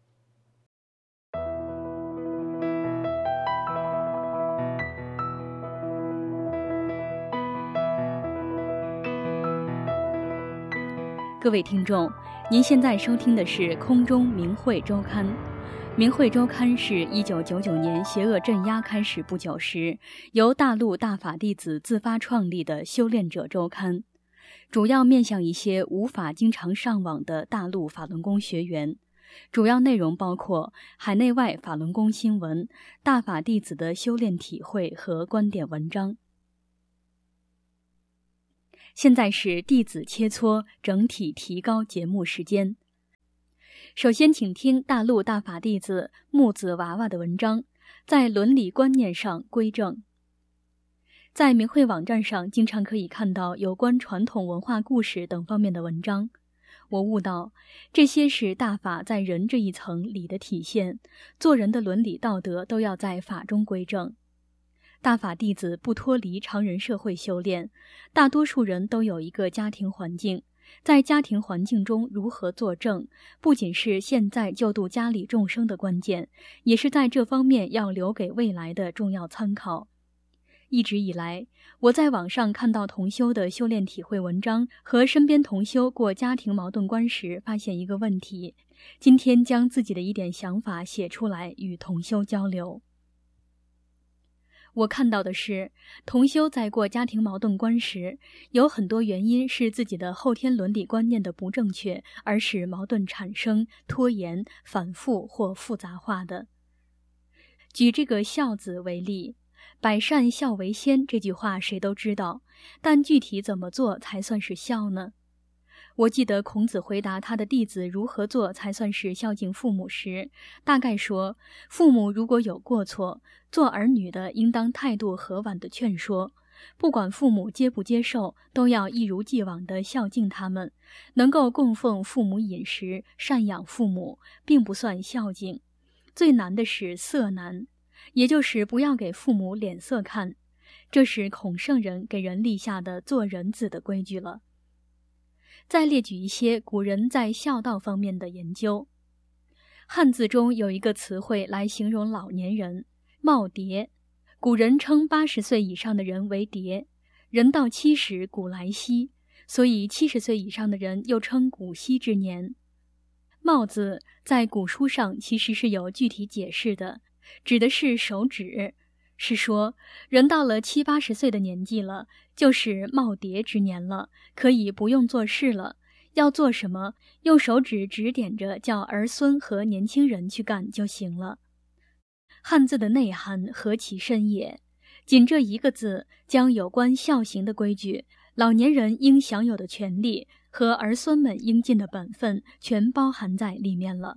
各位听众，您现在收听的是空中明慧周刊。明慧周刊是1999年邪恶镇压开始不久时，由大陆大法弟子自发创立的修炼者周刊，主要面向一些无法经常上网的大陆法轮功学员。主要内容包括海内外法轮功新闻、大法弟子的修炼体会和观点文章。现在是弟子切磋整体提高节目时间。首先请听大陆大法弟子木子娃娃的文章，在伦理观念上归正。在明慧网站上经常可以看到有关传统文化故事等方面的文章，我悟到这些是大法在人这一层理的体现，做人的伦理道德都要在法中归正。大法弟子不脱离常人社会修炼，大多数人都有一个家庭环境，在家庭环境中如何做正，不仅是现在救度家里众生的关键，也是在这方面要留给未来的重要参考。一直以来，我在网上看到同修的修炼体会文章和身边同修过家庭矛盾关时，发现一个问题，今天将自己的一点想法写出来与同修交流。我看到的是，同修在过家庭矛盾关时，有很多原因是自己的后天伦理观念的不正确，而使矛盾产生、拖延、反复或复杂化的。举这个孝子为例，百善孝为先这句话谁都知道，但具体怎么做才算是孝呢？我记得孔子回答他的弟子如何做才算是孝敬父母时，大概说，父母如果有过错，做儿女的应当态度和婉的劝说，不管父母接不接受，都要一如既往地孝敬他们，能够供奉父母饮食，赡养父母，并不算孝敬。最难的是色难，也就是不要给父母脸色看，这是孔圣人给人立下的做人子的规矩了。再列举一些古人在孝道方面的研究。汉字中有一个词汇来形容老年人，耄耋。古人称80岁以上的人为耋，人到70古来稀，所以70岁以上的人又称古稀之年。耄字在古书上其实是有具体解释的，指的是手指，是说人到了70、80岁的年纪了，就是耄耋之年了，可以不用做事了，要做什么，用手指指点着叫儿孙和年轻人去干就行了。汉字的内涵何其深也，仅这一个字将有关孝行的规矩、老年人应享有的权利和儿孙们应尽的本分全包含在里面了。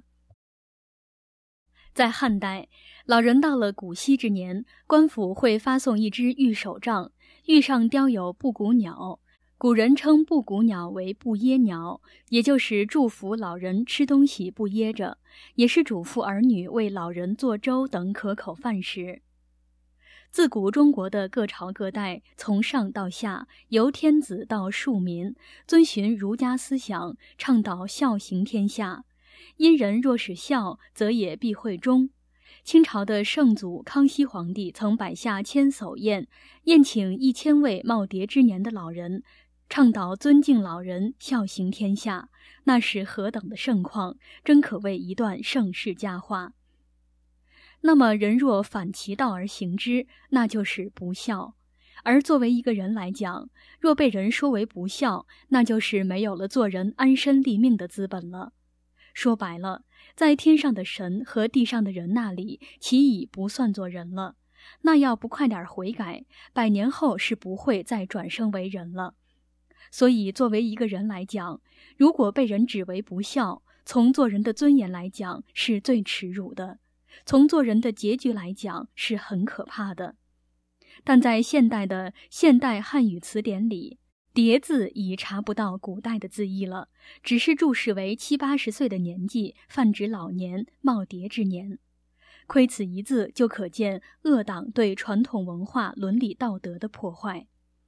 在汉代，老人到了古稀之年，官府会发送一只玉手杖，玉上雕有布谷鸟， 古人称布谷鸟为不噎鸟，也就是祝福老人吃东西不噎着，也是嘱咐儿女为老人做粥等可口饭食。自古中国的各朝各代，从上到下，由天子到庶民，遵循儒家思想，倡导孝行天下。因人若使孝，则也必会忠。清朝的圣祖康熙皇帝曾摆下千叟宴，宴请1000位耄耋之年的老人，倡导尊敬老人，孝行天下，那是何等的盛况，真可谓一段盛世佳话。那么人若反其道而行之，那就是不孝。而作为一个人来讲，若被人说为不孝，那就是没有了做人安身立命的资本了。说白了，在天上的神和地上的人那里，其已不算作人了。那要不快点悔改，100年后是不会再转生为人了。所以作为一个人来讲，如果被人指为不孝，从做人的尊严来讲是最耻辱的，从做人的结局来讲是很可怕的。但在现代的现代汉语词典里，牒字已查不到古代的字义了，只是注释为70、80岁的年纪，泛指老年、耄耋之年。窥此一字，就可见恶党对传统文化伦理道德的破坏。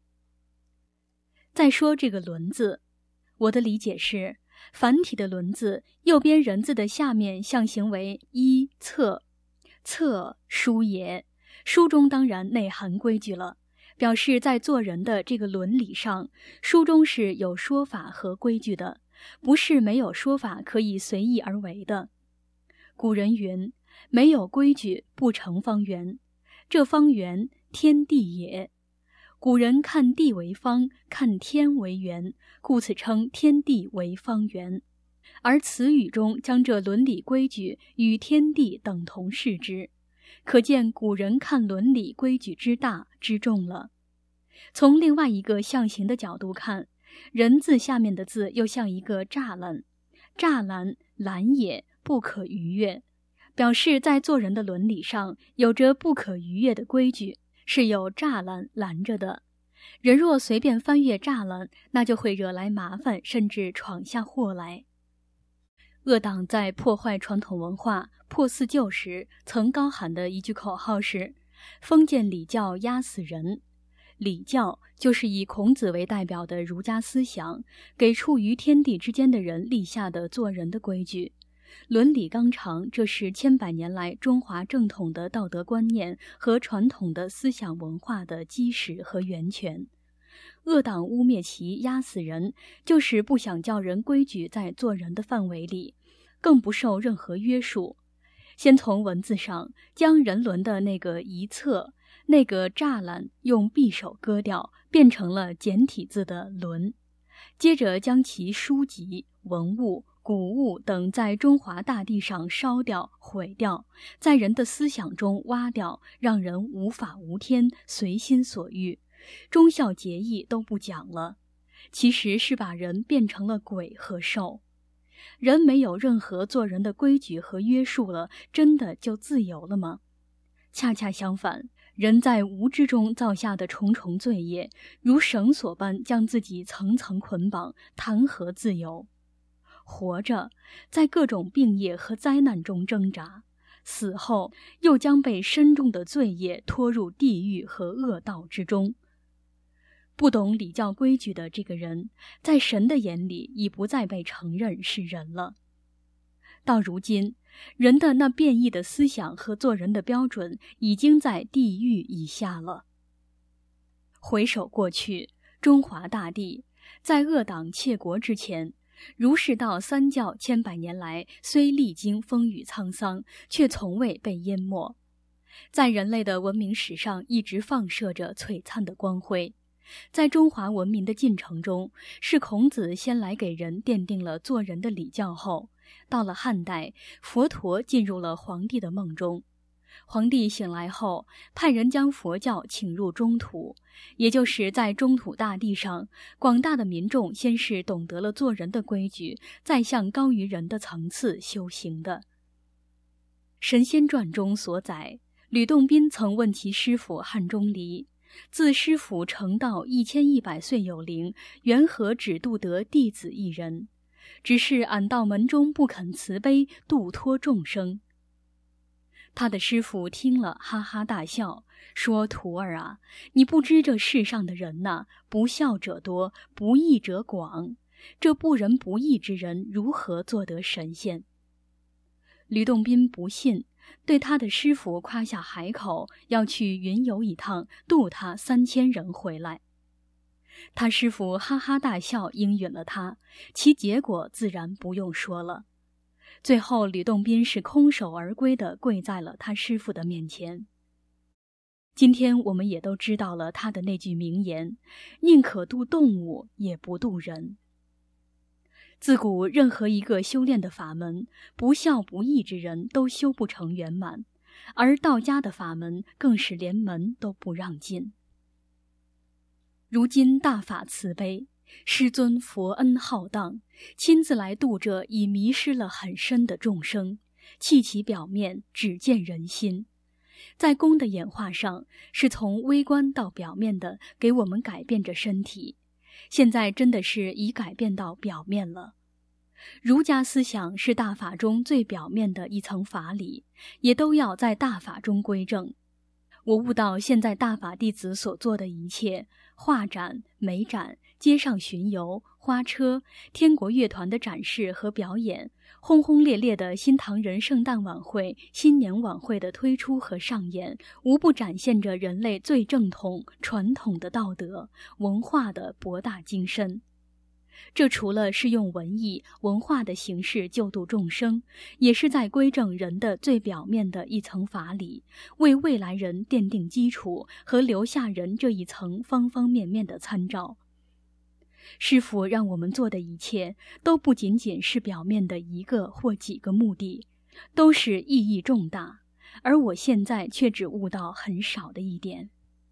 再说这个伦字，我的理解是，繁体的伦字右边人字的下面象形为一策，策书也，书中当然内含规矩了，表示在做人的这个伦理上，书中是有说法和规矩的，不是没有说法可以随意而为的。古人云，没有规矩不成方圆，这方圆天地也。古人看地为方，看天为圆，故此称天地为方圆。而词语中将这伦理规矩与天地等同视之，可见古人看伦理规矩之大之重了。从另外一个象形的角度看，人字下面的字又像一个栅栏，栅栏栏也，不可逾越，表示在做人的伦理上有着不可逾越的规矩，是有栅栏拦着的。人若随便翻越栅栏，那就会惹来麻烦，甚至闯下祸来。恶党在破坏传统文化、破四旧时，曾高喊的一句口号是：封建礼教压死人。礼教就是以孔子为代表的儒家思想，给处于天地之间的人立下的做人的规矩。伦理纲常，这是千百年来中华正统的道德观念和传统的思想文化的基石和源泉。恶党污蔑其压死人，就是不想叫人规矩在做人的范围里，更不受任何约束。先从文字上将人伦的那个一侧，那个栅栏用匕首割掉，变成了简体字的伦。接着将其书籍、文物、古物等在中华大地上烧掉、毁掉，在人的思想中挖掉，让人无法无天，随心所欲，忠孝节义都不讲了，其实是把人变成了鬼和兽。人没有任何做人的规矩和约束了，真的就自由了吗？恰恰相反，人在无知中造下的重重罪业，如绳索般将自己层层捆绑，谈何自由？活着，在各种病业和灾难中挣扎，死后又将被深重的罪业拖入地狱和恶道之中。不懂礼教规矩的这个人，在神的眼里已不再被承认是人了。到如今，人的那变异的思想和做人的标准已经在地狱以下了。回首过去，中华大地在恶党窃国之前，儒释道三教千百年来虽历经风雨沧桑，却从未被淹没，在人类的文明史上一直放射着璀璨的光辉。在中华文明的进程中，是孔子先来给人奠定了做人的礼教后，到了汉代，佛陀进入了皇帝的梦中。皇帝醒来后，派人将佛教请入中土，也就是在中土大地上，广大的民众先是懂得了做人的规矩，再向高于人的层次修行的。《神仙传》中所载，吕洞宾曾问其师父汉钟离： 自师父成道1100岁有龄，缘何只度得弟子一人？只是俺道门中不肯慈悲，度脱众生。他的师父听了哈哈大笑，说：徒儿啊，你不知这世上的人呐，不孝者多，不义者广，这不仁不义之人如何做得神仙？吕洞宾不信，对他的师父夸下海口，要去云游一趟，渡他3000人回来。他师父哈哈大笑，应允了他，其结果自然不用说了。最后吕洞宾是空手而归地跪在了他师父的面前。今天我们也都知道了他的那句名言：宁可度动物，也不度人。自古任何一个修炼的法门，不孝不义之人都修不成圆满，而道家的法门更是连门都不让进。如今大法慈悲，师尊佛恩浩荡，亲自来度这已迷失了很深的众生，弃其表面，只见人心。在功的演化上，是从微观到表面的给我们改变着身体，现在真的是已改变到表面了。儒家思想是大法中最表面的一层法理，也都要在大法中归正。我悟到现在大法弟子所做的一切，画展、美展、街上巡游、花车、天国乐团的展示和表演，轰轰烈烈的新唐人圣诞晚会、新年晚会的推出和上演，无不展现着人类最正统、传统的道德、文化的博大精深。这除了是用文艺、文化的形式救度众生，也是在归正人的最表面的一层法理，为未来人奠定基础和留下人这一层方方面面的参照。师父让我们做的一切，都不仅仅是表面的一个或几个目的，都是意义重大，而我现在却只悟到很少的一点。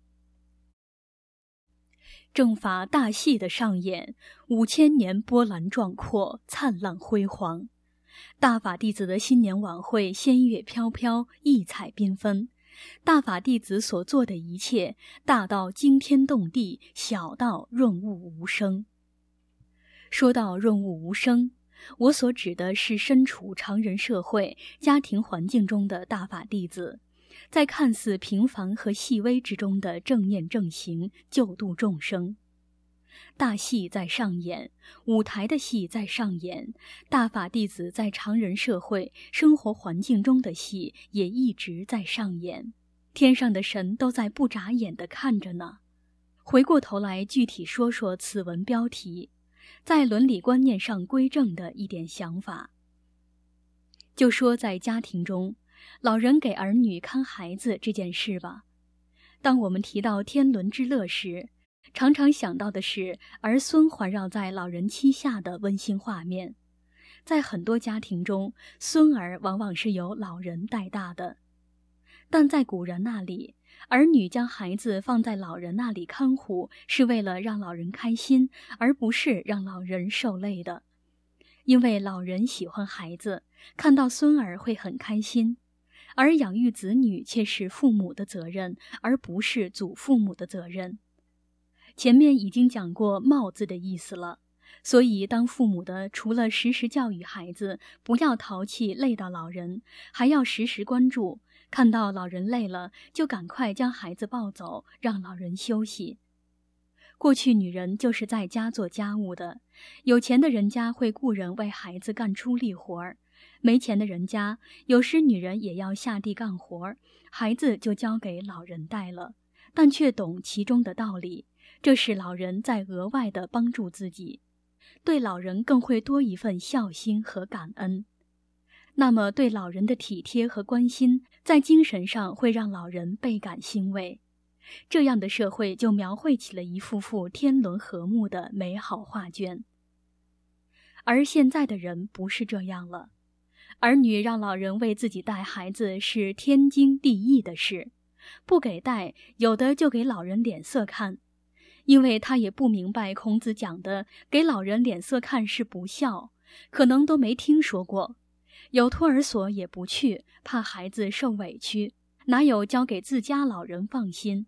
正法大戏的上演，5000年波澜壮阔，灿烂辉煌。大法弟子的新年晚会仙乐飘飘，异彩缤纷。大法弟子所做的一切，大到惊天动地，小到润物无声。说到润物无声，我所指的是身处常人社会、家庭环境中的大法弟子，在看似平凡和细微之中的正念正行，救度众生。大戏在上演，舞台的戏在上演，大法弟子在常人社会生活环境中的戏也一直在上演，天上的神都在不眨眼地看着呢。回过头来具体说说此文标题，在伦理观念上归正的一点想法。就说在家庭中，老人给儿女看孩子这件事吧。当我们提到天伦之乐时，常常想到的是儿孙环绕在老人膝下的温馨画面。在很多家庭中，孙儿往往是由老人带大的。但在古人那里，儿女将孩子放在老人那里看护，是为了让老人开心，而不是让老人受累的。因为老人喜欢孩子，看到孙儿会很开心，而养育子女却是父母的责任，而不是祖父母的责任。前面已经讲过帽子的意思了，所以当父母的除了时时教育孩子不要淘气累到老人，还要时时关注，看到老人累了就赶快将孩子抱走，让老人休息。过去女人就是在家做家务的，有钱的人家会雇人为孩子干出力活儿，没钱的人家有时女人也要下地干活，孩子就交给老人带了，但却懂其中的道理，这是老人在额外的帮助自己，对老人更会多一份孝心和感恩。那么对老人的体贴和关心，在精神上会让老人倍感欣慰。这样的社会就描绘起了一幅幅天伦和睦的美好画卷。而现在的人不是这样了，儿女让老人为自己带孩子是天经地义的事，不给带，有的就给老人脸色看。因为他也不明白孔子讲的给老人脸色看是不孝，可能都没听说过。有托儿所也不去，怕孩子受委屈，哪有交给自家老人放心。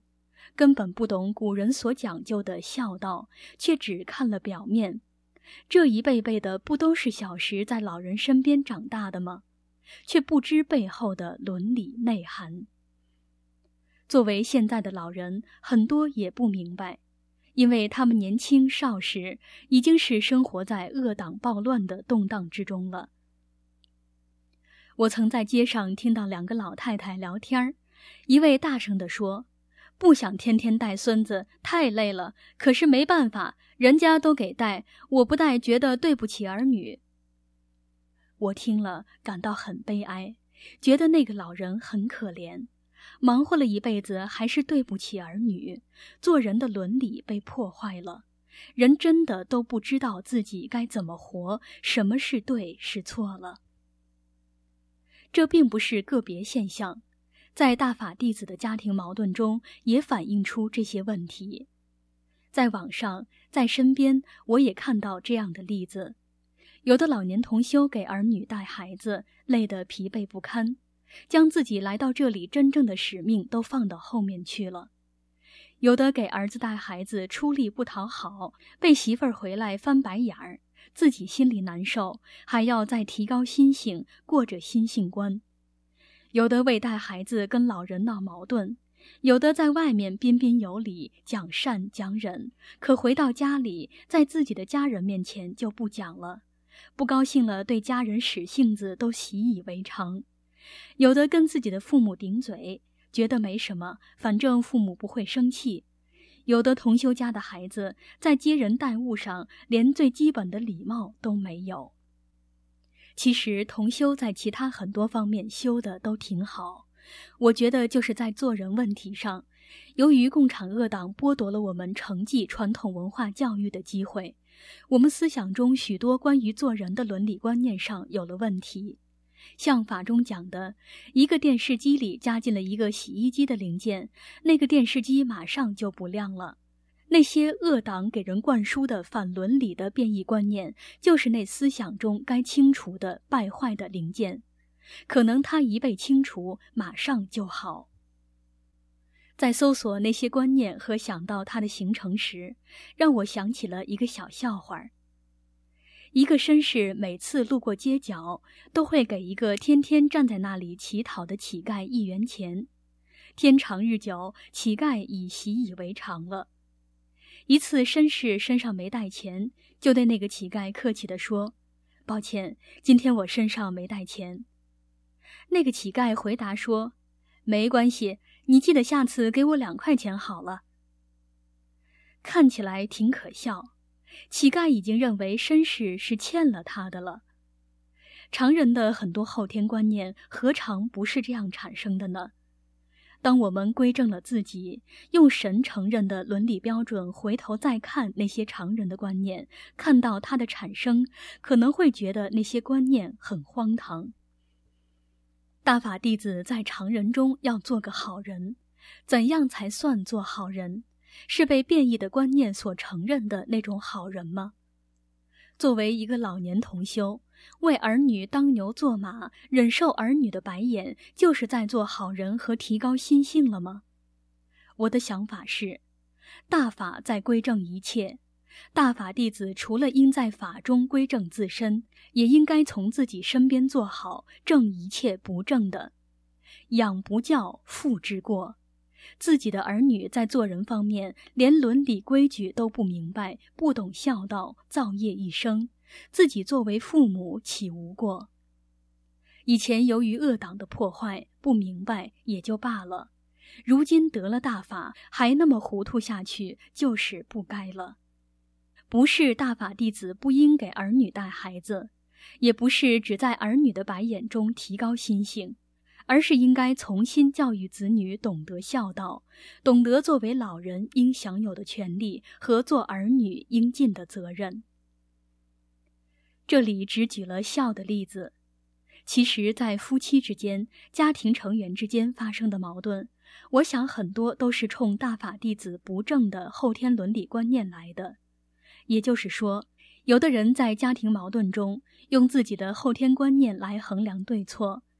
根本不懂古人所讲究的孝道，却只看了表面。这一辈辈的不都是小时在老人身边长大的吗？却不知背后的伦理内涵。作为现在的老人，很多也不明白，因为他们年轻少时已经是生活在恶党暴乱的动荡之中了。我曾在街上听到2个老太太聊天，一位大声地说，不想天天带孙子，太累了，可是没办法，人家都给带，我不带觉得对不起儿女。我听了感到很悲哀，觉得那个老人很可怜，忙活了一辈子还是对不起儿女，做人的伦理被破坏了，人真的都不知道自己该怎么活，什么是对是错了。这并不是个别现象，在大法弟子的家庭矛盾中也反映出这些问题。在网上，在身边，我也看到这样的例子。有的老年同修给儿女带孩子，累得疲惫不堪，将自己来到这里真正的使命都放到后面去了。有的给儿子带孩子出力不讨好，被媳妇儿回来翻白眼儿，自己心里难受，还要再提高心性，过着心性观。有的为带孩子跟老人闹矛盾，有的在外面彬彬有礼，讲善讲忍，可回到家里，在自己的家人面前就不讲了，不高兴了对家人使性子都习以为常。有的跟自己的父母顶嘴，觉得没什么，反正父母不会生气。有的同修家的孩子在接人待物上连最基本的礼貌都没有。其实同修在其他很多方面修的都挺好，我觉得就是在做人问题上，由于共产恶党剥夺了我们承继传统文化教育的机会，我们思想中许多关于做人的伦理观念上有了问题。像法中讲的，一个电视机里加进了一个洗衣机的零件，那个电视机马上就不亮了。那些恶党给人灌输的反伦理的变异观念，就是那思想中该清除的败坏的零件，可能它一被清除，马上就好。在搜索那些观念和想到它的形成时，让我想起了一个小笑话。一个绅士每次路过街角，都会给一个天天站在那里乞讨的乞丐1元钱。天长日久，乞丐已习以为常了。一次绅士身上没带钱，就对那个乞丐客气地说，抱歉，今天我身上没带钱。那个乞丐回答说，没关系，你记得下次给我2块钱好了。看起来挺可笑，乞丐已经认为绅士是欠了他的了。常人的很多后天观念何尝不是这样产生的呢？当我们归正了自己，用神承认的伦理标准回头再看那些常人的观念，看到它的产生，可能会觉得那些观念很荒唐。大法弟子在常人中要做个好人，怎样才算做好人？是被变异的观念所承认的那种好人吗？作为一个老年同修，为儿女当牛做马，忍受儿女的白眼，就是在做好人和提高心性了吗？我的想法是，大法在归正一切，大法弟子除了应在法中归正自身，也应该从自己身边做好，正一切不正的。养不教，父之过。自己的儿女在做人方面连伦理规矩都不明白，不懂孝道，造业一生，自己作为父母岂无过？以前由于恶党的破坏，不明白也就罢了，如今得了大法，还那么糊涂下去，就是不该了。不是大法弟子不应给儿女带孩子，也不是只在儿女的白眼中提高心性，而是应该重新教育子女懂得孝道，懂得作为老人应享有的权利和做儿女应尽的责任。这里只举了孝的例子，其实在夫妻之间、家庭成员之间发生的矛盾，我想很多都是冲大法弟子不正的后天伦理观念来的。也就是说，有的人在家庭矛盾中用自己的后天观念来衡量对错，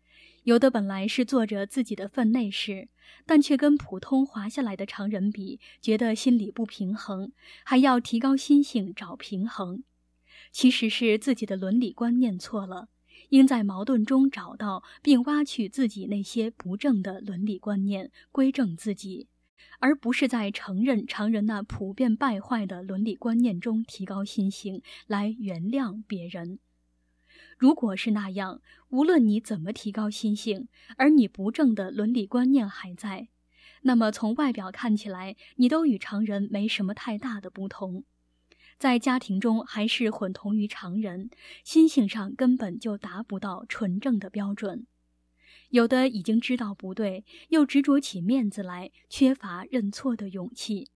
有的本来是做着自己的分内事，但却跟普通滑下来的常人比，觉得心里不平衡，还要提高心性找平衡。其实是自己的伦理观念错了，应在矛盾中找到并挖去自己那些不正的伦理观念，归正自己，而不是在承认常人那普遍败坏的伦理观念中提高心性，来原谅别人。如果是那样，无论你怎么提高心性，而你不正的伦理观念还在，那么从外表看起来，你都与常人没什么太大的不同。在家庭中还是混同于常人，心性上根本就达不到纯正的标准。有的已经知道不对，又执着起面子来，缺乏认错的勇气。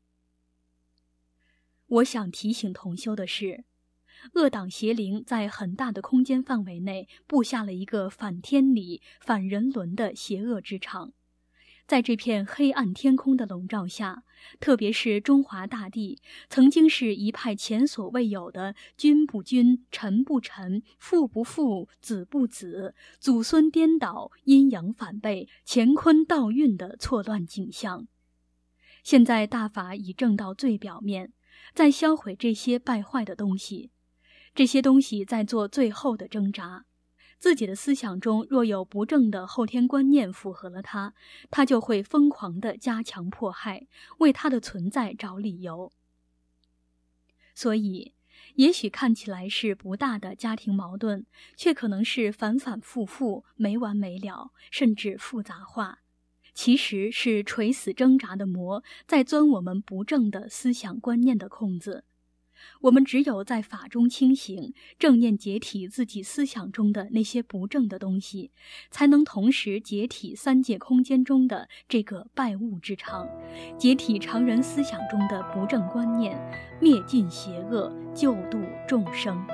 我想提醒同修的是，恶党邪灵在很大的空间范围内布下了一个反天理、反人伦的邪恶之场。在这片黑暗天空的笼罩下，特别是中华大地，曾经是一派前所未有的君不君、臣不臣、父不父、子不子、祖孙颠倒、阴阳反背、乾坤倒运的错乱景象。现在大法已正到最表面，在销毁这些败坏的东西，这些东西在做最后的挣扎。自己的思想中若有不正的后天观念符合了他就会疯狂地加强迫害，为他的存在找理由。所以也许看起来是不大的家庭矛盾，却可能是反反复复，没完没了，甚至复杂化。其实是垂死挣扎的魔在钻我们不正的思想观念的空子。我们只有在法中清醒，正念解体自己思想中的那些不正的东西，才能同时解体三界空间中的这个败物之场，解体常人思想中的不正观念，灭尽邪恶，救度众生。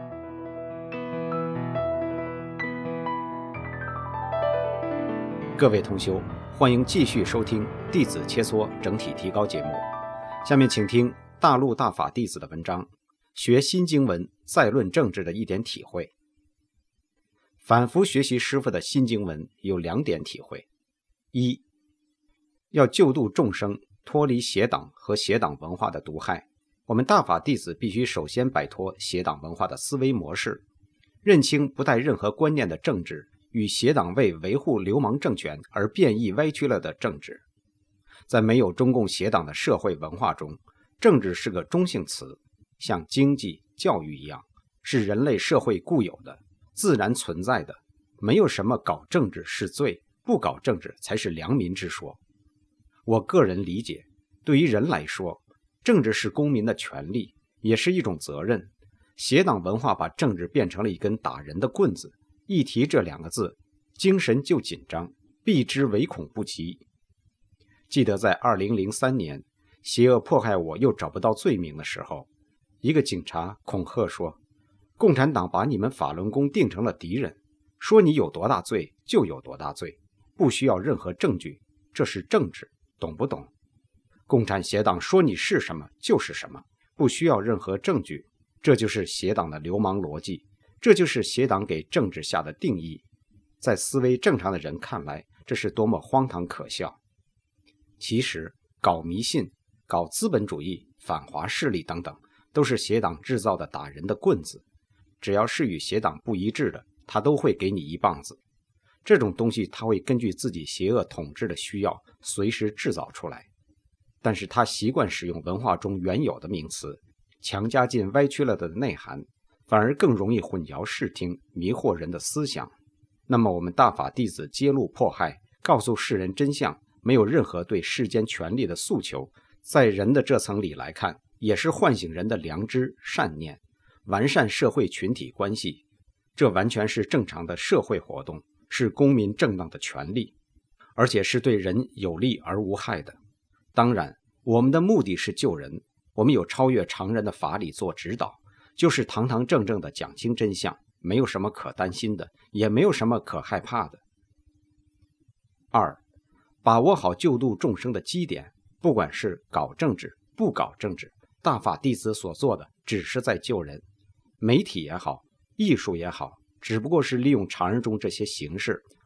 各位同修，欢迎继续收听《弟子切磋整体提高》节目。下面请听大陆大法弟子的文章，学新经文再论政治的一点体会。反复学习师父的新经文有2点体会：一，要救度众生，脱离邪党和邪党文化的毒害，我们大法弟子必须首先摆脱邪党文化的思维模式，认清不带任何观念的政治与邪党为维护流氓政权而变异歪曲了的政治。在没有中共邪党的社会文化中，政治是个中性词，像经济、教育一样，是人类社会固有的、自然存在的，没有什么搞政治是罪，不搞政治才是良民之说。我个人理解，对于人来说，政治是公民的权利，也是一种责任。邪党文化把政治变成了一根打人的棍子，一提这2个字，精神就紧张，避之唯恐不及。记得在2003年，邪恶迫害我又找不到罪名的时候，一个警察恐吓说，共产党把你们法轮功定成了敌人，说你有多大罪就有多大罪，不需要任何证据，这是政治，懂不懂？共产邪党说你是什么就是什么，不需要任何证据，这就是邪党的流氓逻辑，这就是邪党给政治下的定义。在思维正常的人看来，这是多么荒唐可笑。其实搞迷信、搞资本主义、反华势力等等，都是邪党制造的打人的棍子，只要是与邪党不一致的，他都会给你一棒子。这种东西他会根据自己邪恶统治的需要随时制造出来，但是他习惯使用文化中原有的名词，强加进歪曲了的内涵，反而更容易混淆视听，迷惑人的思想。那么我们大法弟子揭露迫害，告诉世人真相，没有任何对世间权利的诉求，在人的这层理来看，也是唤醒人的良知善念，完善社会群体关系，这完全是正常的社会活动，是公民正当的权利，而且是对人有利而无害的。当然我们的目的是救人，我们有超越常人的法理做指导，就是堂堂正正的讲清真相，没有什么可担心的，也没有什么可害怕的。2，把握好救度众生的基点，不管是搞政治不搞政治，大法弟子所做的只是在救人。媒体也好，艺术也好，只不过是利用常人中这些形式，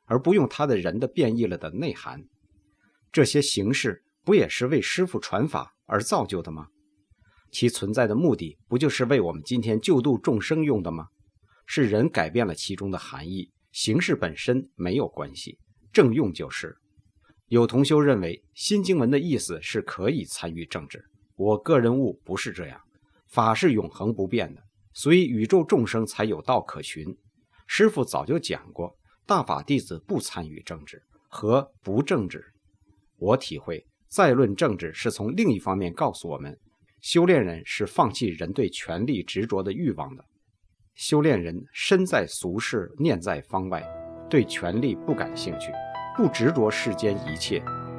而不用他的人的变异了的内涵。这些形式不也是为师父传法而造就的吗？其存在的目的不就是为我们今天救度众生用的吗？是人改变了其中的含义，形式本身没有关系，正用就是。有同修认为新经文的意思是可以参与政治，我个人悟不是这样，法是永恒不变的，所以宇宙众生才有道可循。师父早就讲过，大法弟子不参与政治和不政治。我体会再论政治是从另一方面告诉我们，修炼人是放弃人对权力执着的欲望的。修炼人身在俗世，念在方外，对权力不感兴趣，不执着世间一切，